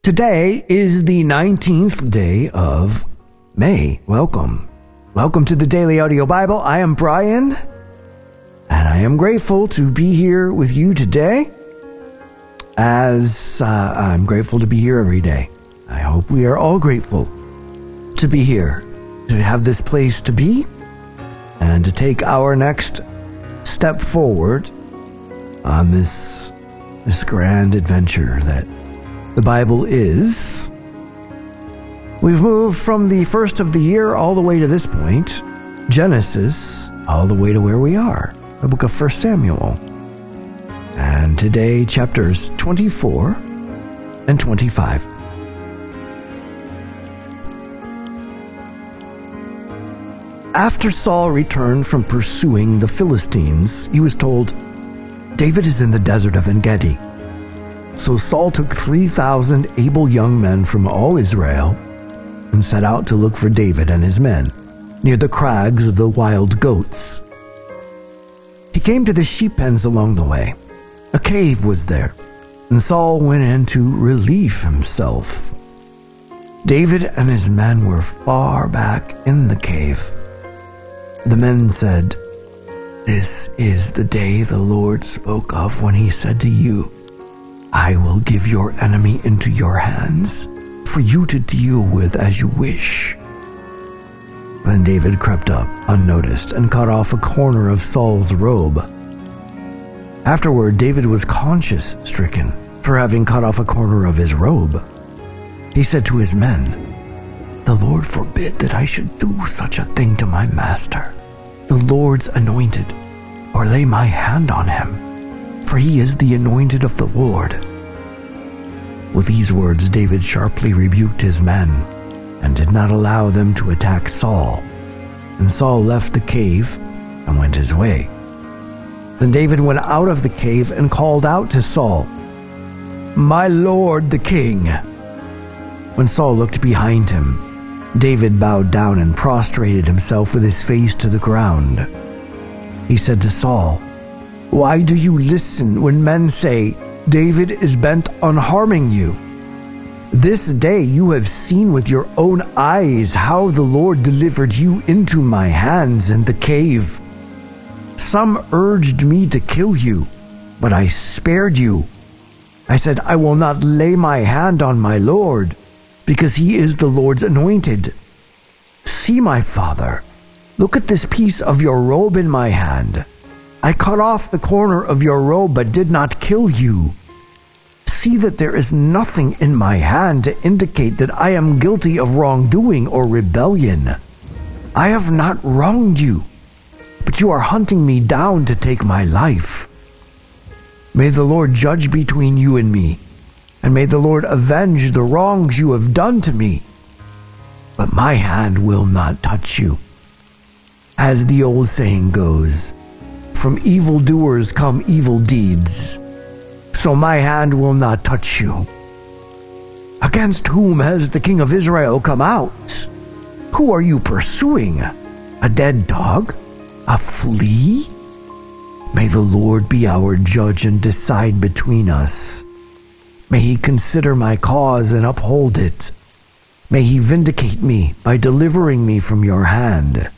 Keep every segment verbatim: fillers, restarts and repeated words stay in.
Today is the nineteenth day of May. Welcome. Welcome to the Daily Audio Bible. I am Brian, and I am grateful to be here with you today, as uh, I'm grateful to be here every day. I hope we are all grateful to be here, to have this place to be, and to take our next step forward on this, this grand adventure that the Bible is. We've moved from the first of the year all the way to this point, Genesis, all the way to where we are, the book of First Samuel. And today, chapters twenty-four and twenty-five. After Saul returned from pursuing the Philistines, he was told, "David is in the desert of En-Gedi." So Saul took three thousand able young men from all Israel and set out to look for David and his men near the crags of the wild goats. He came to the sheep pens along the way. A cave was there, and Saul went in to relieve himself. David and his men were far back in the cave. The men said, "This is the day the Lord spoke of when he said to you, 'I will give your enemy into your hands, for you to deal with as you wish.'" Then David crept up, unnoticed, and cut off a corner of Saul's robe. Afterward, David was conscience-stricken for having cut off a corner of his robe. He said to his men, "The Lord forbid that I should do such a thing to my master, the Lord's anointed, or lay my hand on him, for he is the anointed of the Lord." With these words, David sharply rebuked his men and did not allow them to attack Saul. And Saul left the cave and went his way. Then David went out of the cave and called out to Saul, "My lord the king." When Saul looked behind him, David bowed down and prostrated himself with his face to the ground. He said to Saul, "Why do you listen when men say, 'David is bent on harming you'? This day you have seen with your own eyes how the Lord delivered you into my hands in the cave. Some urged me to kill you, but I spared you. I said, 'I will not lay my hand on my Lord, because he is the Lord's anointed.' See, my father, look at this piece of your robe in my hand. I cut off the corner of your robe, but did not kill you. See that there is nothing in my hand to indicate that I am guilty of wrongdoing or rebellion. I have not wronged you, but you are hunting me down to take my life. May the Lord judge between you and me, and may the Lord avenge the wrongs you have done to me. But my hand will not touch you. As the old saying goes, from evildoers come evil deeds. So my hand will not touch you. Against whom has the king of Israel come out? Who are you pursuing? A dead dog? A flea? May the Lord be our judge and decide between us. May he consider my cause and uphold it. May he vindicate me by delivering me from your hand."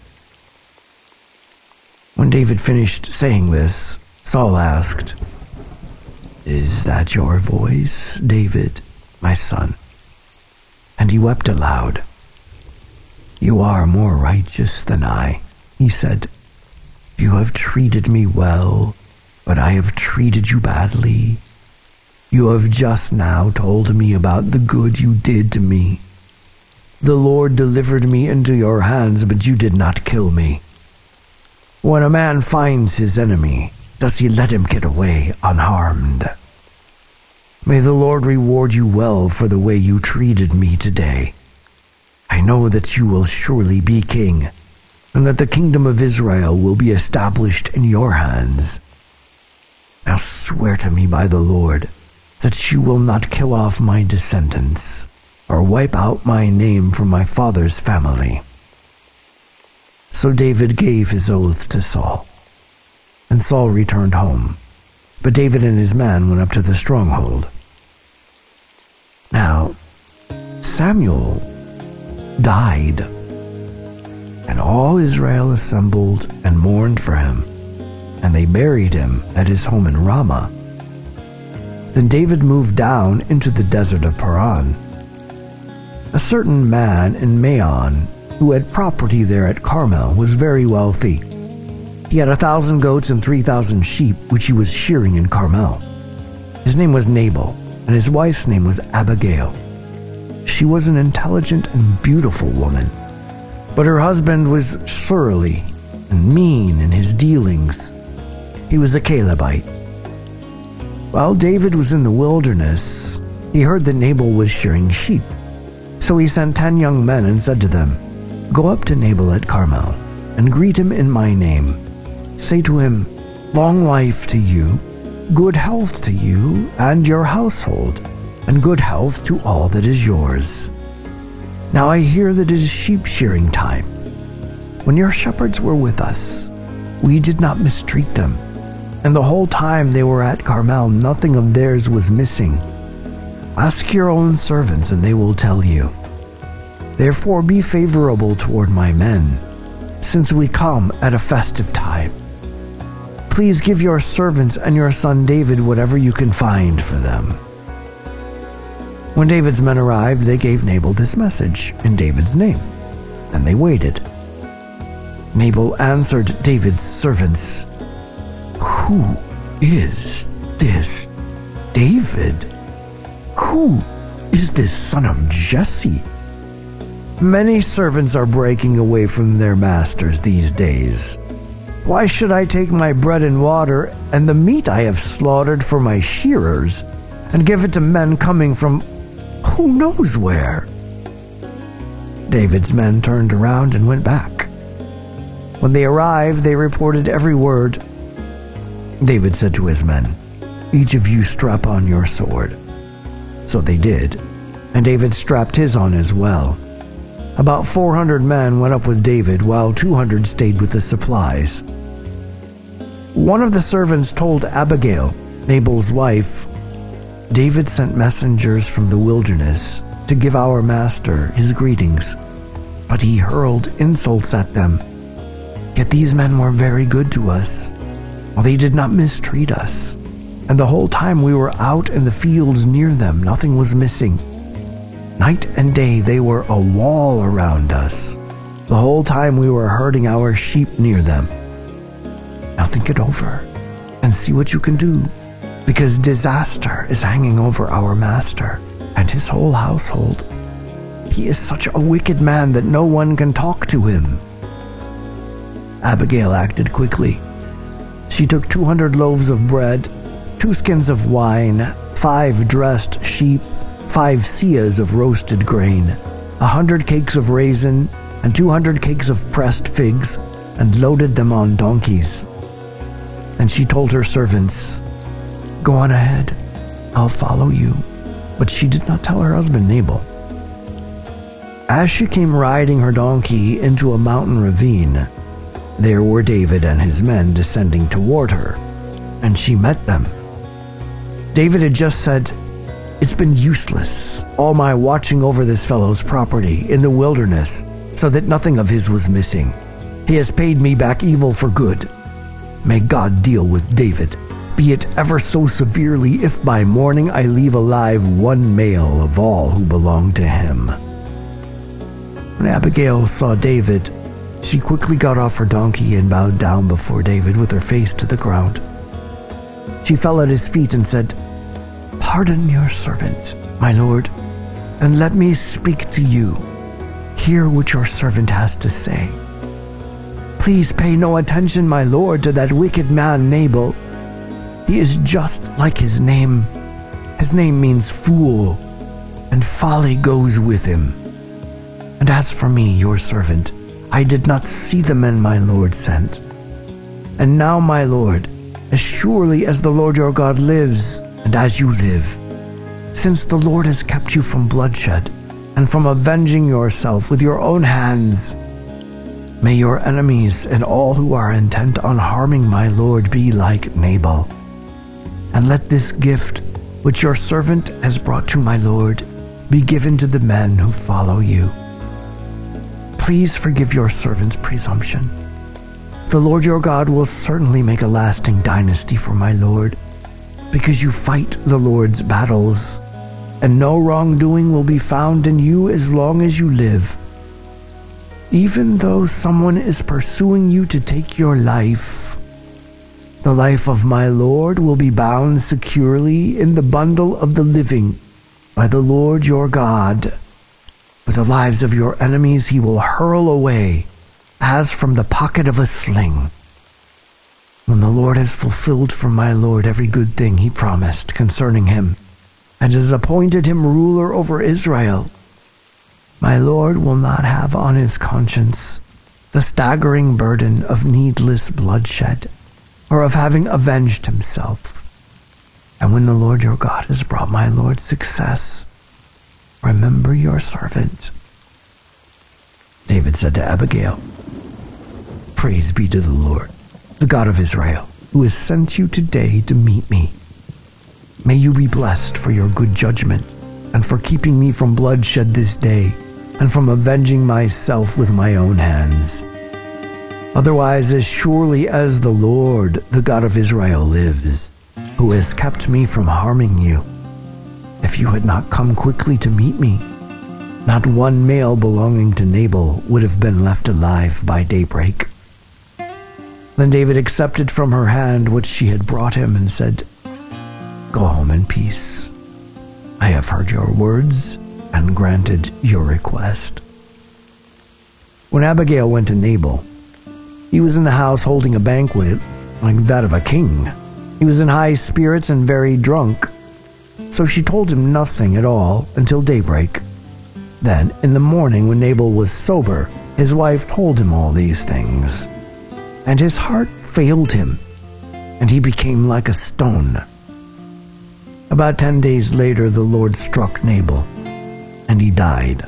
When David finished saying this, Saul asked, "Is that your voice, David, my son?" And he wept aloud. "You are more righteous than I," he said. "You have treated me well, but I have treated you badly. You have just now told me about the good you did to me. The Lord delivered me into your hands, but you did not kill me. When a man finds his enemy, does he let him get away unharmed? May the Lord reward you well for the way you treated me today. I know that you will surely be king, and that the kingdom of Israel will be established in your hands. Now swear to me by the Lord that you will not kill off my descendants or wipe out my name from my father's family." So David gave his oath to Saul, and Saul returned home, but David and his men went up to the stronghold. Now, Samuel died, and all Israel assembled and mourned for him, and they buried him at his home in Ramah. Then David moved down into the desert of Paran. A certain man in Maon, who had property there at Carmel, was very wealthy. He had a thousand goats and three thousand sheep, which he was shearing in Carmel. His name was Nabal, and his wife's name was Abigail. She was an intelligent and beautiful woman, but her husband was surly and mean in his dealings. He was a Calebite. While David was in the wilderness, he heard that Nabal was shearing sheep. So he sent ten young men and said to them, "Go up to Nabal at Carmel and greet him in my name. Say to him, 'Long life to you, good health to you and your household, and good health to all that is yours. Now I hear that it is sheep shearing time. When your shepherds were with us, we did not mistreat them, and the whole time they were at Carmel, nothing of theirs was missing. Ask your own servants, and they will tell you. Therefore be favorable toward my men, since we come at a festive time. Please give your servants and your son David whatever you can find for them.'" When David's men arrived, they gave Nabal this message in David's name, and they waited. Nabal answered David's servants, "Who is this David? Who is this son of Jesse? Many servants are breaking away from their masters these days. Why should I take my bread and water and the meat I have slaughtered for my shearers and give it to men coming from who knows where?" David's men turned around and went back. When they arrived, they reported every word. David said to his men, "Each of you strap on your sword." So they did, and David strapped his on as well. About four hundred men went up with David, while two hundred stayed with the supplies. One of the servants told Abigail, Nabal's wife, "David sent messengers from the wilderness to give our master his greetings, but he hurled insults at them. Yet these men were very good to us, while they did not mistreat us. And the whole time we were out in the fields near them, nothing was missing. Night and day they were a wall around us, the whole time we were herding our sheep near them. Now think it over and see what you can do, because disaster is hanging over our master and his whole household. He is such a wicked man that no one can talk to him." Abigail acted quickly. She took two hundred loaves of bread, two skins of wine, five dressed sheep, five seahs of roasted grain, a hundred cakes of raisin, and two hundred cakes of pressed figs, and loaded them on donkeys. And she told her servants, "Go on ahead, I'll follow you." But she did not tell her husband Nabal. As she came riding her donkey into a mountain ravine, there were David and his men descending toward her, and she met them. David had just said, "It's been useless, all my watching over this fellow's property in the wilderness, so that nothing of his was missing. He has paid me back evil for good. May God deal with David, be it ever so severely, if by morning I leave alive one male of all who belong to him." When Abigail saw David, she quickly got off her donkey and bowed down before David with her face to the ground. She fell at his feet and said, "Pardon your servant, my lord, and let me speak to you. Hear what your servant has to say. Please pay no attention, my lord, to that wicked man Nabal. He is just like his name. His name means fool, and folly goes with him. And as for me, your servant, I did not see the men my lord sent. And now, my lord, as surely as the Lord your God lives, and as you live, since the Lord has kept you from bloodshed, and from avenging yourself with your own hands, may your enemies and all who are intent on harming my lord be like Nabal. And let this gift, which your servant has brought to my lord, be given to the men who follow you. Please forgive your servant's presumption. The Lord your God will certainly make a lasting dynasty for my Lord, because you fight the Lord's battles, and no wrongdoing will be found in you as long as you live. Even though someone is pursuing you to take your life, the life of my Lord will be bound securely in the bundle of the living by the Lord your God. But the lives of your enemies he will hurl away as from the pocket of a sling. When the Lord has fulfilled for my Lord every good thing he promised concerning him, and has appointed him ruler over Israel, my Lord will not have on his conscience the staggering burden of needless bloodshed, or of having avenged himself. And when the Lord your God has brought my Lord success, remember your servant. David said to Abigail, Praise be to the Lord, the God of Israel, who has sent you today to meet me. May you be blessed for your good judgment, and for keeping me from bloodshed this day, and from avenging myself with my own hands. Otherwise, as surely as the Lord, the God of Israel, lives, who has kept me from harming you, if you had not come quickly to meet me, not one male belonging to Nabal would have been left alive by daybreak. Then David accepted from her hand what she had brought him and said, Go home in peace. I have heard your words and granted your request. When Abigail went to Nabal, he was in the house holding a banquet like that of a king. He was in high spirits and very drunk, so she told him nothing at all until daybreak. Then, in the morning when Nabal was sober, his wife told him all these things, and his heart failed him, and he became like a stone. About ten days later, the Lord struck Nabal, and he died.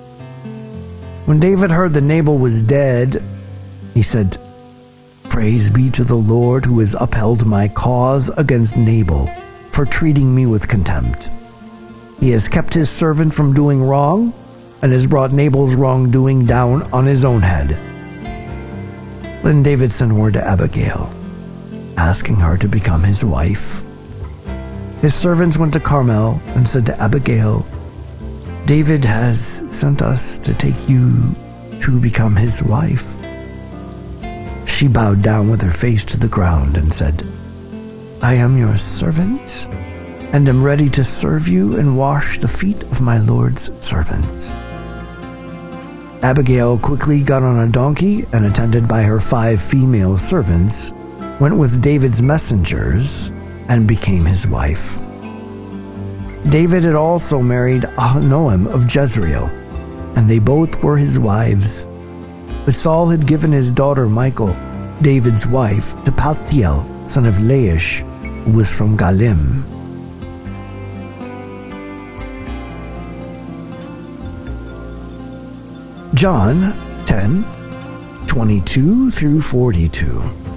When David heard that Nabal was dead, he said, Praise be to the Lord who has upheld my cause against Nabal for treating me with contempt. He has kept his servant from doing wrong and has brought Nabal's wrongdoing down on his own head. Then David sent word to Abigail, asking her to become his wife. His servants went to Carmel and said to Abigail, David has sent us to take you to become his wife. She bowed down with her face to the ground and said, I am your servant, and am ready to serve you and wash the feet of my Lord's servants. Abigail quickly got on a donkey and, attended by her five female servants, went with David's messengers and became his wife. David had also married Ahinoam of Jezreel, and they both were his wives. But Saul had given his daughter Michal, David's wife, to Paltiel, son of Laish, who was from Galim. John ten, twenty-two through forty-two.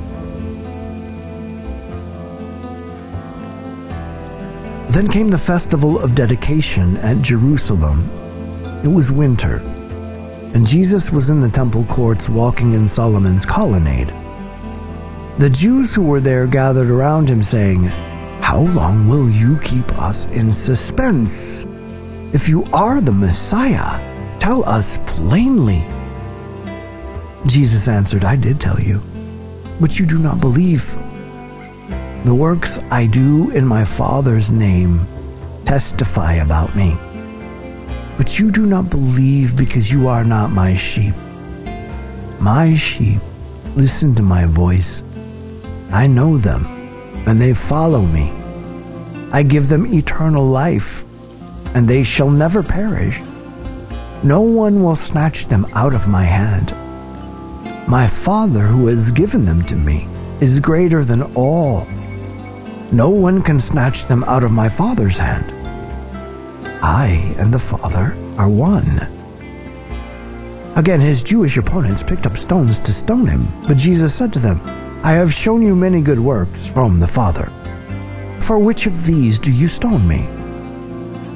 Then came the festival of dedication at Jerusalem. It was winter, and Jesus was in the temple courts walking in Solomon's colonnade. The Jews who were there gathered around him, saying, How long will you keep us in suspense? If you are the Messiah, tell us plainly. Jesus answered, I did tell you, but you do not believe. The works I do in my Father's name testify about me. But you do not believe because you are not my sheep. My sheep listen to my voice. I know them, and they follow me. I give them eternal life, and they shall never perish. No one will snatch them out of my hand. My Father who has given them to me is greater than all. No one can snatch them out of my Father's hand. I and the Father are one. Again, his Jewish opponents picked up stones to stone him, but Jesus said to them, I have shown you many good works from the Father. For which of these do you stone me?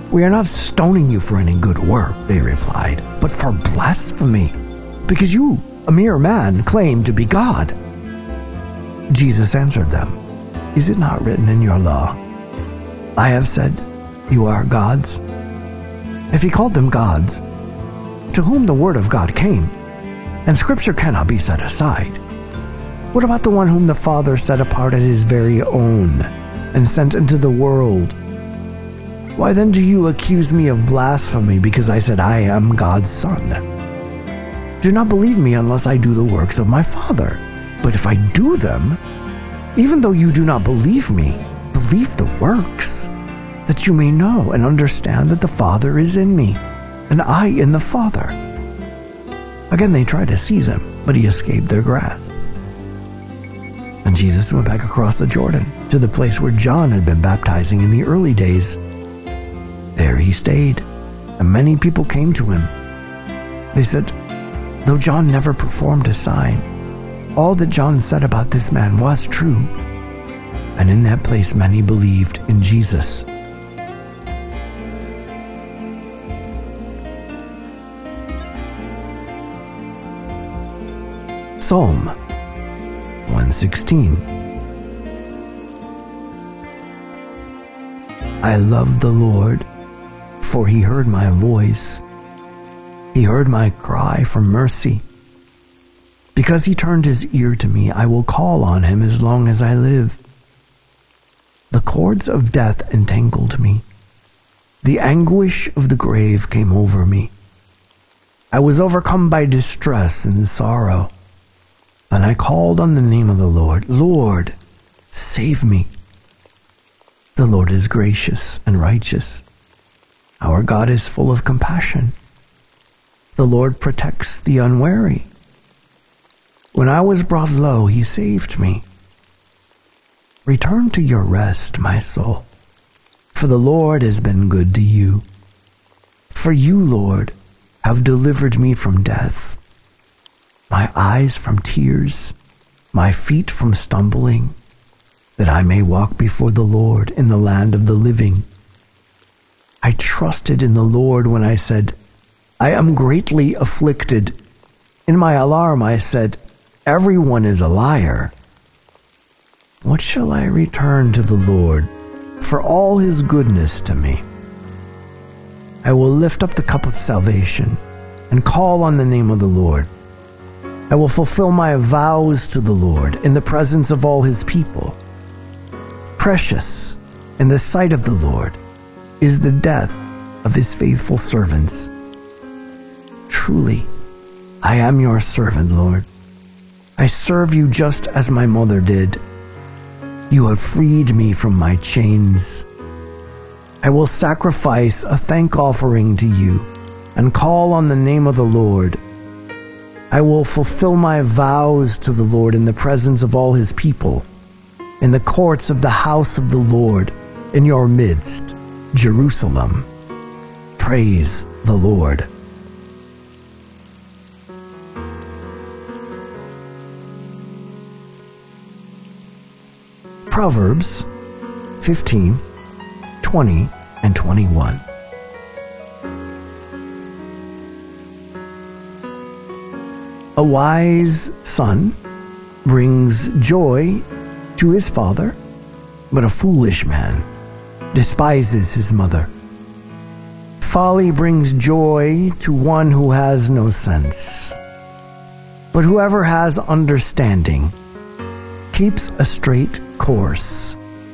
"We are not stoning you for any good work," they replied, "but for blasphemy, because you, a mere man, claim to be God." Jesus answered them, "Is it not written in your law, 'I have said, you are gods'?" If he called them gods, to whom the word of God came, and scripture cannot be set aside, what about the one whom the Father set apart as his very own and sent into the world? Why then do you accuse me of blasphemy because I said I am God's son? Do not believe me unless I do the works of my Father. But if I do them, even though you do not believe me, believe the works, that you may know and understand that the Father is in me, and I in the Father. Again they tried to seize him, but he escaped their grasp. And Jesus went back across the Jordan to the place where John had been baptizing in the early days. There he stayed, and many people came to him. They said, "Though John never performed a sign, all that John said about this man was true." And in that place many believed in Jesus. Psalm one sixteen. I love the Lord, for he heard my voice. He heard my cry for mercy. Because he turned his ear to me, I will call on him as long as I live. The cords of death entangled me. The anguish of the grave came over me. I was overcome by distress and sorrow. And I called on the name of the Lord. Lord, save me. The Lord is gracious and righteous. Our God is full of compassion. The Lord protects the unwary. When I was brought low, he saved me. Return to your rest, my soul, for the Lord has been good to you. For you, Lord, have delivered me from death, my eyes from tears, my feet from stumbling, that I may walk before the Lord in the land of the living. I trusted in the Lord when I said, I am greatly afflicted. In my alarm I said, everyone is a liar. What shall I return to the Lord for all his goodness to me? I will lift up the cup of salvation and call on the name of the Lord. I will fulfill my vows to the Lord in the presence of all his people. Precious in the sight of the Lord is the death of his faithful servants. Truly, I am your servant, Lord. I serve you just as my mother did. You have freed me from my chains. I will sacrifice a thank offering to you and call on the name of the Lord. I will fulfill my vows to the Lord in the presence of all his people, in the courts of the house of the Lord, in your midst, Jerusalem. Praise the Lord. Proverbs fifteen, twenty, and twenty-one. A wise son brings joy to his father, but a foolish man despises his mother. Folly brings joy to one who has no sense, but whoever has understanding keeps a straight course.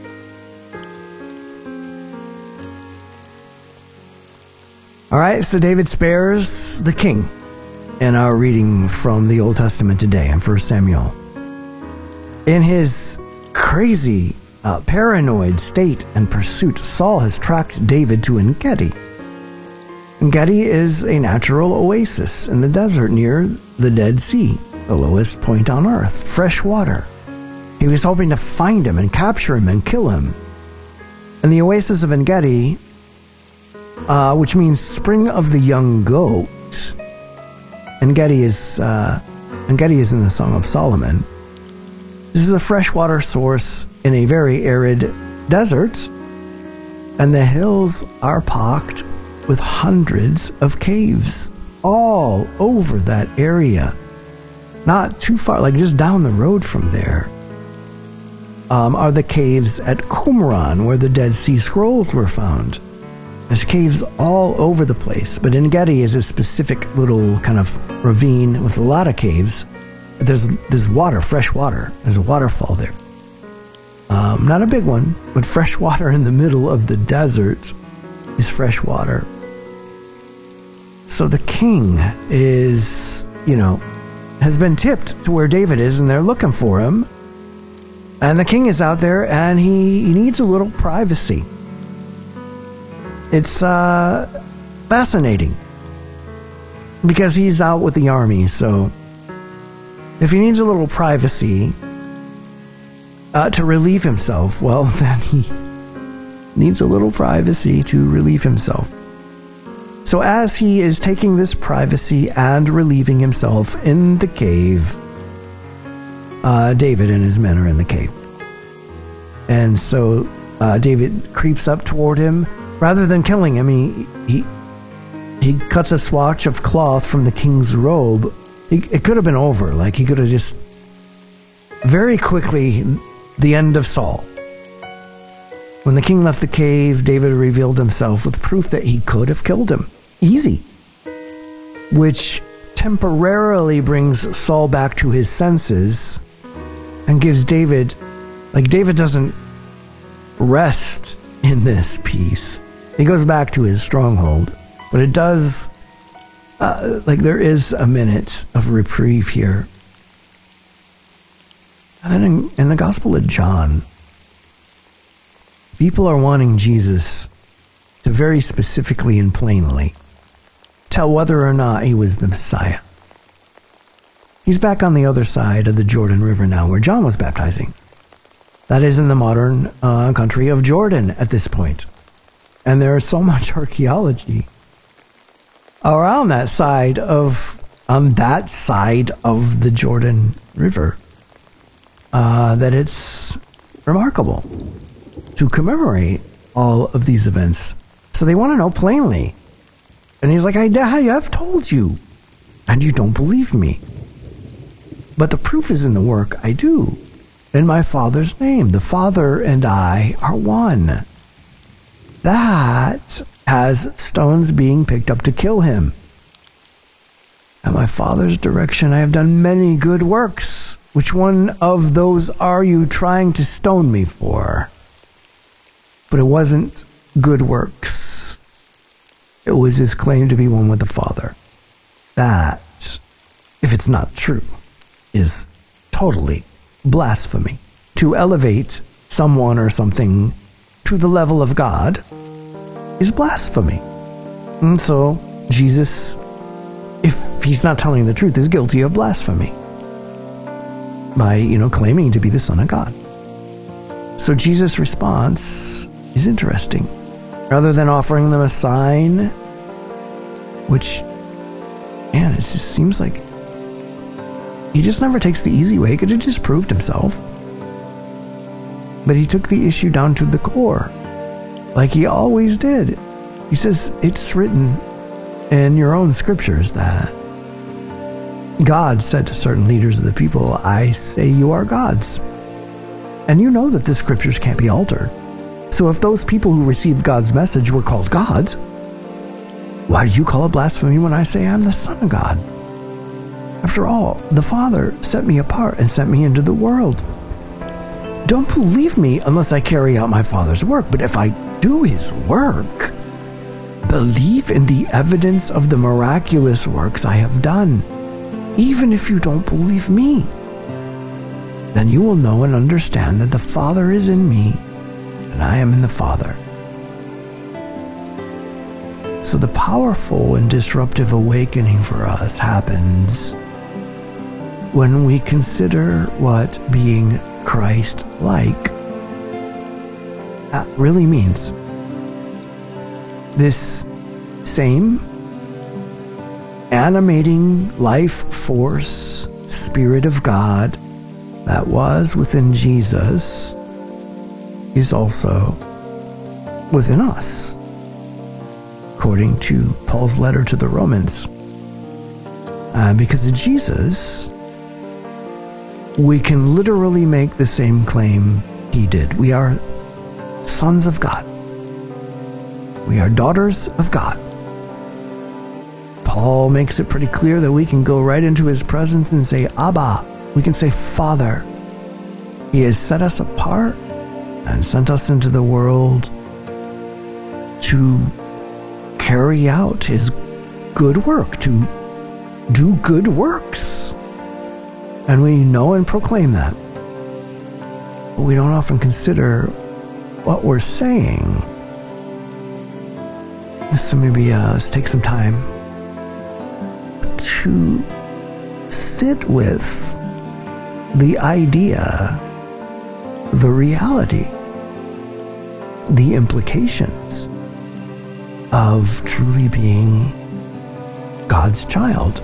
All right, so David spares the king in our reading from the Old Testament today in First Samuel. In his crazy, uh, paranoid state and pursuit, Saul has tracked David to En-Gedi. En-Gedi is a natural oasis in the desert near the Dead Sea, the lowest point on earth, fresh water. He was hoping to find him and capture him and kill him. And the oasis of En-Gedi, uh, which means spring of the young goat, En-Gedi is, uh, En-Gedi is in the Song of Solomon. This is a freshwater source in a very arid desert, And the hills are pocked with hundreds of caves all over that area. Not too far, like just down the road from there, um, are the caves at Qumran, where the Dead Sea Scrolls were found. There's caves all over the place, but En-Gedi is a specific little kind of ravine with a lot of caves. But there's there's water, fresh water. There's a waterfall there. Um, not a big one, but fresh water in the middle of the desert is fresh water. So the king is, you know, has been tipped to where David is, and they're looking for him. And the king is out there, and he, he needs a little privacy. It's uh, fascinating, because he's out with the army, so if he needs a little privacy uh, to relieve himself, well, then he needs a little privacy to relieve himself. So as he is taking this privacy and relieving himself in the cave, uh, David and his men are in the cave. And so uh, David creeps up toward him. Rather than killing him, he he, he cuts a swatch of cloth from the king's robe. He, it could have been over. Like, he could have just very quickly, the end of Saul. When the king left the cave, David revealed himself with proof that he could have killed him. Easy. Which temporarily brings Saul back to his senses and gives David, like, David doesn't rest in this peace. He goes back to his stronghold, but it does, uh, like, there is a minute of reprieve here. And then in, in the Gospel of John, people are wanting Jesus to very specifically and plainly tell whether or not he was the Messiah. He's back on the other side of the Jordan River now, where John was baptizing. That is in the modern uh, country of Jordan at this point. And there is so much archaeology around that side of, on that side of the Jordan River, uh, that it's remarkable to commemorate all of these events. So they want to know plainly. And he's like, I, I have told you, and you don't believe me. But the proof is in the work I do. In my Father's name. The Father and I are one. That has stones being picked up to kill him. At my Father's direction I have done many good works. Which one of those are you trying to stone me for? But it wasn't good works. It was his claim to be one with the Father. That, if it's not true, is totally blasphemy. To elevate someone or something to the level of God is blasphemy. And so Jesus, if he's not telling the truth, is guilty of blasphemy by, you know, claiming to be the Son of God. So Jesus' response is interesting. Rather than offering them a sign, which, man, it just seems like he just never takes the easy way. He could have just proved himself. But he took the issue down to the core, like he always did. He says, it's written in your own scriptures that God said to certain leaders of the people, I say you are gods. And you know that the scriptures can't be altered. So if those people who received God's message were called gods, why do you call it blasphemy when I say I'm the Son of God? After all, the Father set me apart and sent me into the world. Don't believe me unless I carry out my Father's work. But if I do his work, believe in the evidence of the miraculous works I have done. Even if you don't believe me, then you will know and understand that the Father is in me and I am in the Father. So the powerful and disruptive awakening for us happens when we consider what being Christ-like really means. This same animating life force, Spirit of God that was within Jesus is also within us, according to Paul's letter to the Romans. Uh, because of Jesus, we can literally make the same claim he did. We are sons of God. We are daughters of God. Paul makes it pretty clear that we can go right into his presence and say, Abba. We can say, Father. He has set us apart and sent us into the world to carry out his good work, to do good works. And we know and proclaim that. But we don't often consider what we're saying. So maybe uh, let's take some time to sit with the idea, the reality, the implications of truly being God's child.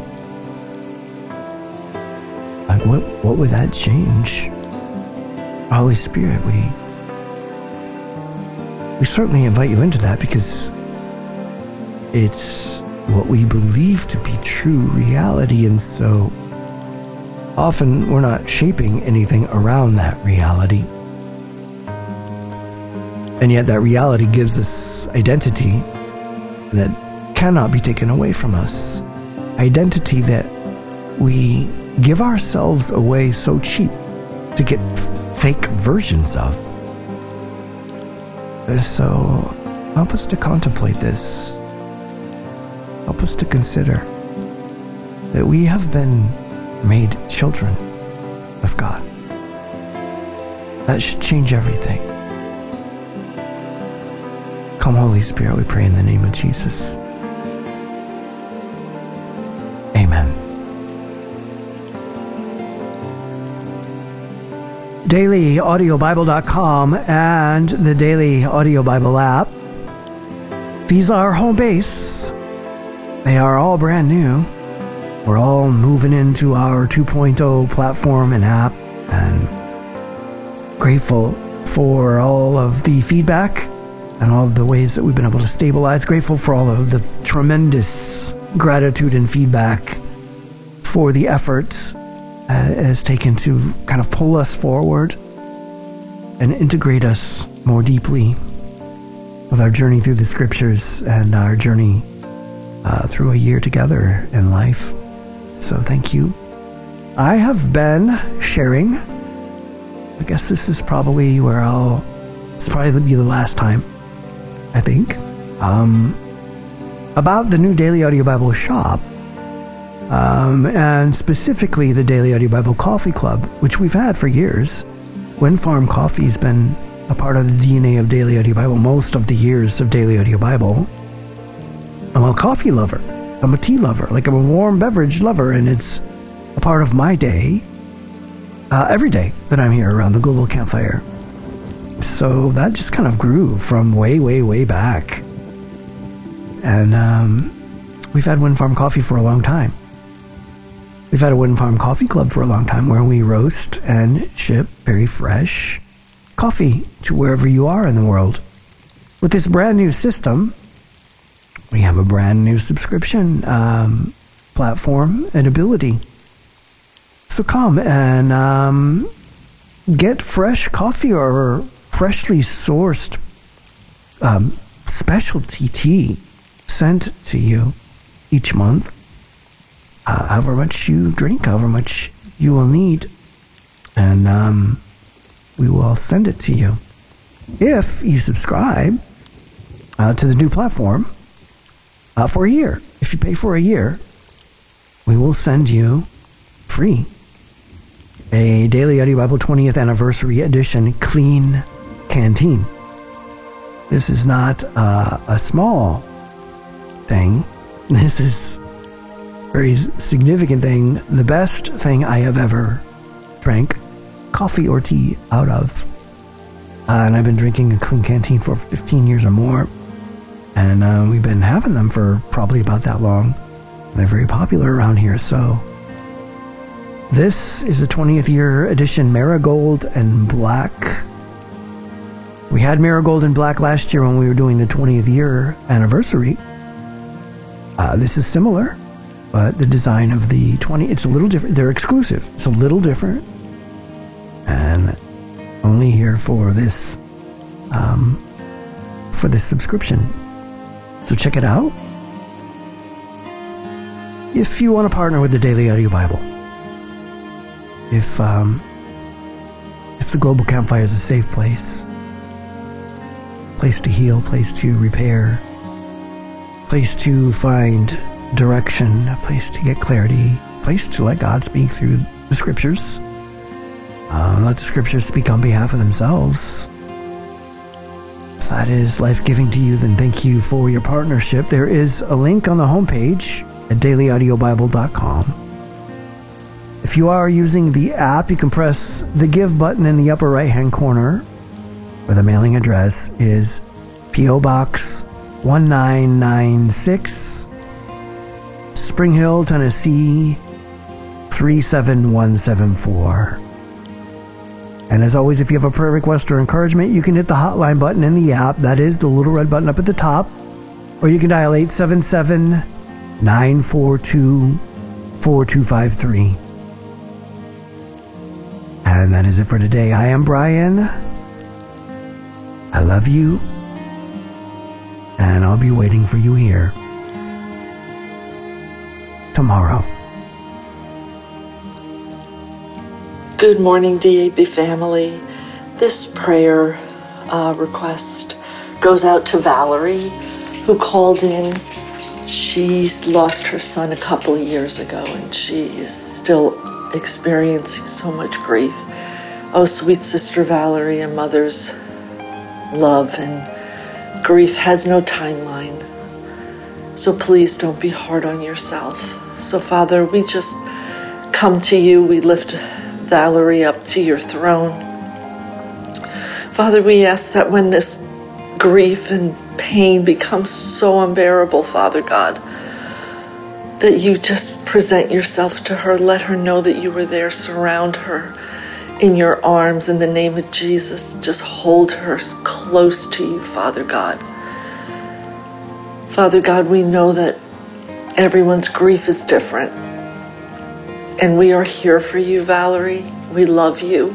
Like what, what would that change? Holy Spirit, we we certainly invite you into that, because it's what we believe to be true reality, and so often we're not shaping anything around that reality. And yet that reality gives us identity that cannot be taken away from us. Identity that we give ourselves away so cheap to get fake versions of. So help us to contemplate this. Help us to consider that we have been made children of God. That should change everything. Come, Holy Spirit, we pray in the name of Jesus. Amen. daily audio bible dot com and the Daily Audio Bible app. These are our home base. They are all brand new. We're all moving into our two point oh platform and app, and grateful for all of the feedback and all of the ways that we've been able to stabilize. Grateful for all of the tremendous gratitude and feedback for the efforts uh, it has taken to kind of pull us forward and integrate us more deeply with our journey through the scriptures and our journey uh, through a year together in life. So thank you. I have been sharing, I guess this is probably where I'll, it's probably be the last time, I think, um, about the new Daily Audio Bible shop, um, and specifically the Daily Audio Bible Coffee Club, which we've had for years. Wind Farm Coffee has been a part of the D N A of Daily Audio Bible most of the years of Daily Audio Bible. I'm a coffee lover. I'm a tea lover. Like, I'm a warm beverage lover, and it's a part of my day, uh, every day that I'm here around the Global Campfire. So that just kind of grew from way, way, way back. And um, we've had Wind Farm Coffee for a long time. We've had a Wind Farm Coffee Club for a long time, where we roast and ship very fresh coffee to wherever you are in the world. With this brand new system, we have a brand new subscription um, platform and ability. So come and um, get fresh coffee or freshly sourced um, specialty tea sent to you each month. Uh, however much you drink, however much you will need. And um, we will send it to you. If you subscribe uh, to the new platform, Uh, for a year. If you pay for a year, we will send you free a Daily Audio Bible twentieth Anniversary Edition Clean Canteen. This is not uh, a small thing. This is a very significant thing. The best thing I have ever drank coffee or tea out of. Uh, and I've been drinking a Clean Canteen for fifteen years or more. And uh, we've been having them for probably about that long. They're very popular around here. So this is the twentieth year edition Marigold and Black We had Marigold in black last year when we were doing the twentieth year anniversary. Uh, this is similar, but the design of the twenty, it's a little different. They're exclusive. It's a little different. And only here for this, um, for this subscription. So check it out. If you want to partner with the Daily Audio Bible, if um, if the Global Campfire is a safe place, place to heal, place to repair, place to find direction, a place to get clarity, a place to let God speak through the scriptures, uh, let the scriptures speak on behalf of themselves. If that is life-giving to you, then thank you for your partnership. There is a link on the homepage at daily audio bible dot com. If you are using the app, you can press the Give button in the upper right-hand corner, where the mailing address is P O Box one nine nine six, Spring Hill, Tennessee three seven one seven four. And as always, if you have a prayer request or encouragement, you can hit the hotline button in the app. That is the little red button up at the top. Or you can dial eight seven seven, nine four two, four two five three. And that is it for today. I am Brian. I love you. And I'll be waiting for you here tomorrow. Good morning, D A B family. This prayer uh, request goes out to Valerie, who called in. She lost her son a couple of years ago, and she is still experiencing so much grief. Oh, sweet Sister Valerie, a mother's love and grief has no timeline. So please don't be hard on yourself. So Father, we just come to you. We lift Valerie up to your throne. Father, we ask that when this grief and pain becomes so unbearable, Father God, that you just present yourself to her. Let her know that you were there. Surround her in your arms in the name of Jesus. Just hold her close to you, Father God. Father God, we know that everyone's grief is different. And we are here for you, Valerie. We love you.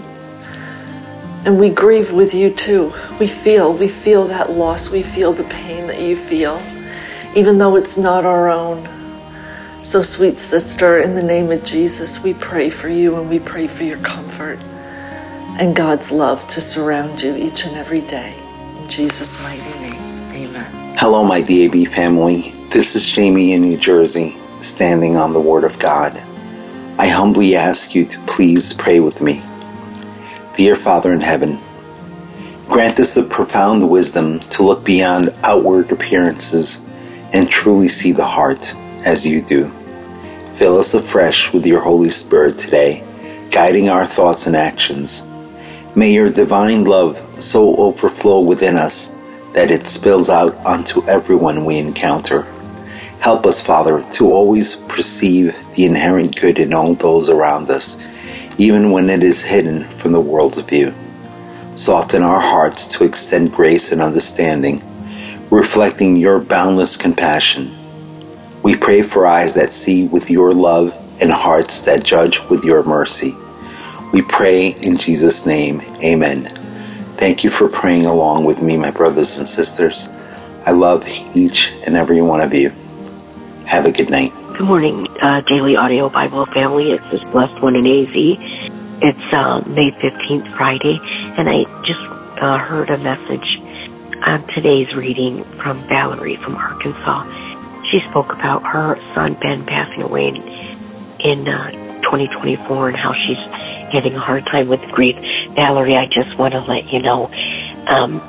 And we grieve with you too. We feel, we feel that loss. We feel the pain that you feel, even though it's not our own. So sweet sister, in the name of Jesus, we pray for you and we pray for your comfort and God's love to surround you each and every day. In Jesus' mighty name, amen. Hello, my D A B family. This is Jamie in New Jersey, standing on the Word of God. I humbly ask you to please pray with me. Dear Father in heaven, grant us the profound wisdom to look beyond outward appearances and truly see the heart as you do. Fill us afresh with your Holy Spirit today, guiding our thoughts and actions. May your divine love so overflow within us that it spills out onto everyone we encounter. Help us, Father, to always perceive the inherent good in all those around us, even when it is hidden from the world's view. Soften our hearts to extend grace and understanding, reflecting your boundless compassion. We pray for eyes that see with your love and hearts that judge with your mercy. We pray in Jesus' name, amen. Thank you for praying along with me, my brothers and sisters. I love each and every one of you. Have a good night. Good morning, uh, Daily Audio Bible family. It's this blessed one in A Z. It's uh, May fifteenth, Friday, and I just uh, heard a message on today's reading from Valerie from Arkansas. She spoke about her son Ben passing away in, in uh, twenty twenty-four and how she's having a hard time with grief. Valerie, I just want to let you know, um,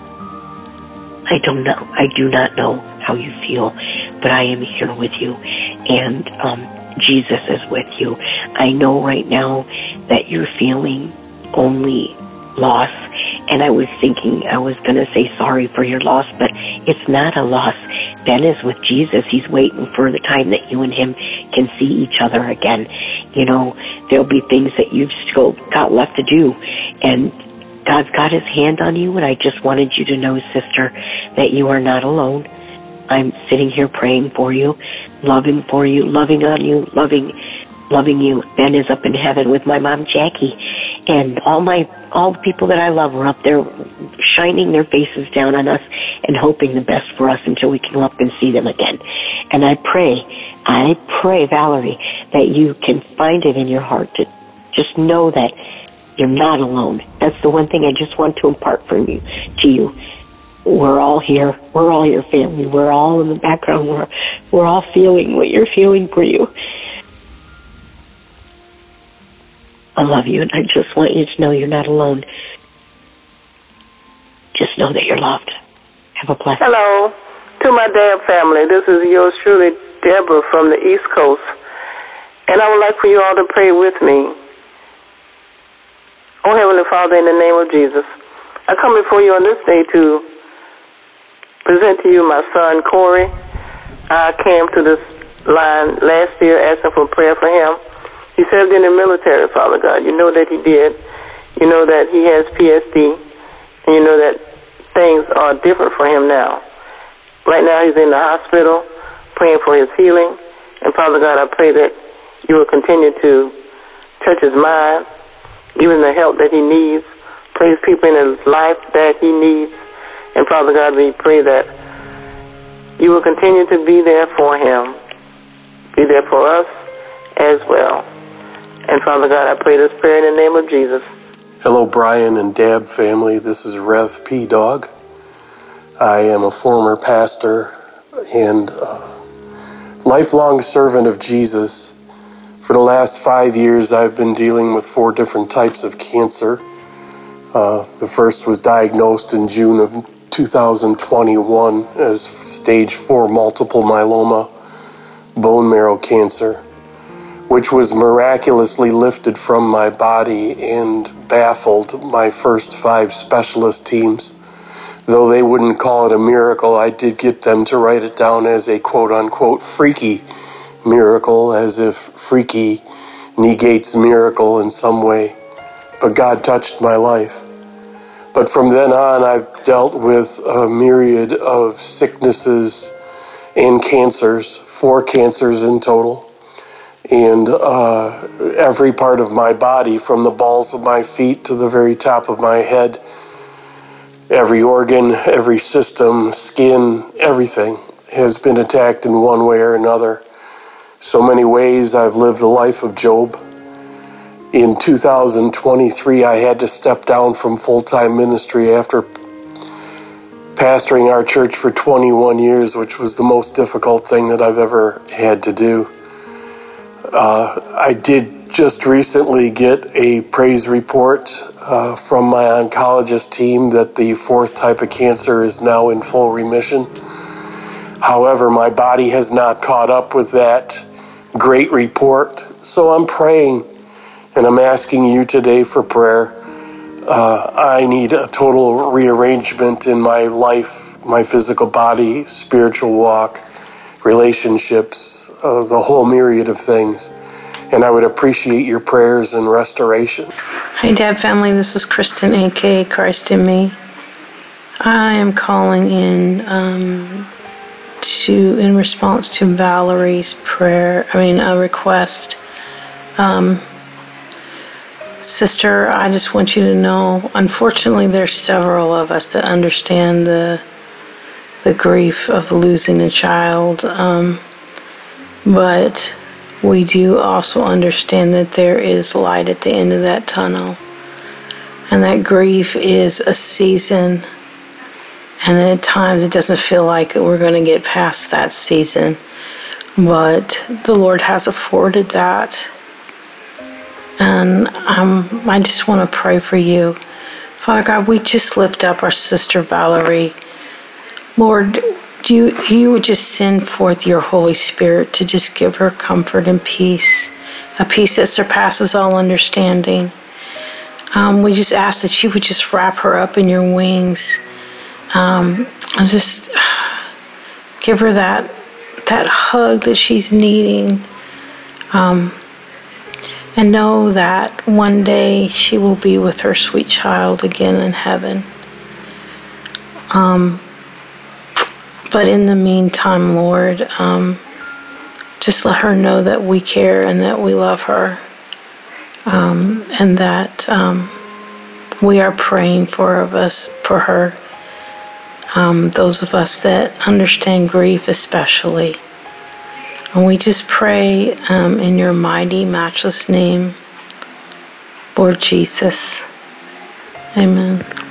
I don't know, I do not know how you feel, but I am here with you, and um, Jesus is with you. I know right now that you're feeling only loss, and I was thinking I was going to say sorry for your loss, but it's not a loss. Ben is with Jesus. He's waiting for the time that you and him can see each other again. You know, there'll be things that you've still got left to do, and God's got his hand on you, and I just wanted you to know, sister, that you are not alone. I'm sitting here praying for you, loving for you, loving on you, loving, loving you. Ben is up in heaven with my mom, Jackie, and all my, all the people that I love are up there shining their faces down on us and hoping the best for us until we can go up and see them again. And I pray, I pray, Valerie, that you can find it in your heart to just know that you're not alone. That's the one thing I just want to impart from you, to you. We're all here. We're all your family. We're all in the background. We're, we're all feeling what you're feeling for you. I love you, and I just want you to know you're not alone. Just know that you're loved. Have a blessed day. Hello to my Dab family. This is yours truly, Deborah from the East Coast. And I would like for you all to pray with me. Oh, Heavenly Father, in the name of Jesus, I come before you on this day to present to you my son, Corey. I came to this line last year asking for prayer for him. He served in the military, Father God. You know that he did. You know that he has P S D. And you know that things are different for him now. Right now he's in the hospital praying for his healing. And Father God, I pray that you will continue to touch his mind, give him the help that he needs, place people in his life that he needs. And Father God, we pray that you will continue to be there for him, be there for us as well. And Father God, I pray this prayer in the name of Jesus. Hello, Brian and Dab family. This is Rev P. Dog. I am a former pastor and uh, lifelong servant of Jesus. For the last five years, I've been dealing with four different types of cancer. Uh, the first was diagnosed in June of two thousand twenty-one as stage four multiple myeloma bone marrow cancer, which was miraculously lifted from my body and baffled my first five specialist teams. Though they wouldn't call it a miracle, I did get them to write it down as a quote-unquote freaky miracle, as if freaky negates miracle in some way. But God touched my life. But from then on, I've dealt with a myriad of sicknesses and cancers, four cancers in total. And uh, every part of my body, from the balls of my feet to the very top of my head, every organ, every system, skin, everything has been attacked in one way or another. So many ways I've lived the life of Job. In two thousand twenty-three, I had to step down from full-time ministry after pastoring our church for twenty-one years, which was the most difficult thing that I've ever had to do. Uh, I did just recently get a praise report uh, from my oncologist team that the fourth type of cancer is now in full remission. However, my body has not caught up with that great report, so I'm praying and I'm asking you today for prayer. Uh, I need a total rearrangement in my life, my physical body, spiritual walk, relationships, uh, the whole myriad of things. And I would appreciate your prayers and restoration. Hi, Dab family. This is Kristen, a k a. Christ in Me. I am calling in um, to in response to Valerie's prayer. I mean, a request. Um, Sister, I just want you to know, unfortunately, there's several of us that understand the the grief of losing a child, um, but we do also understand that there is light at the end of that tunnel, and that grief is a season, and at times it doesn't feel like we're going to get past that season, but the Lord has afforded that. And um, I just want to pray for you. Father God, we just lift up our sister Valerie. Lord, you, you would just send forth your Holy Spirit to just give her comfort and peace, a peace that surpasses all understanding. Um, we just ask that you would just wrap her up in your wings um, and just give her that, that hug that she's needing. Um, and know that one day she will be with her sweet child again in heaven. Um, but in the meantime, Lord, um, just let her know that we care and that we love her, um, and that um, we are praying for of us for her. Um, those of us that understand grief, especially, and we just pray um, in your mighty, matchless name, Lord Jesus. Amen.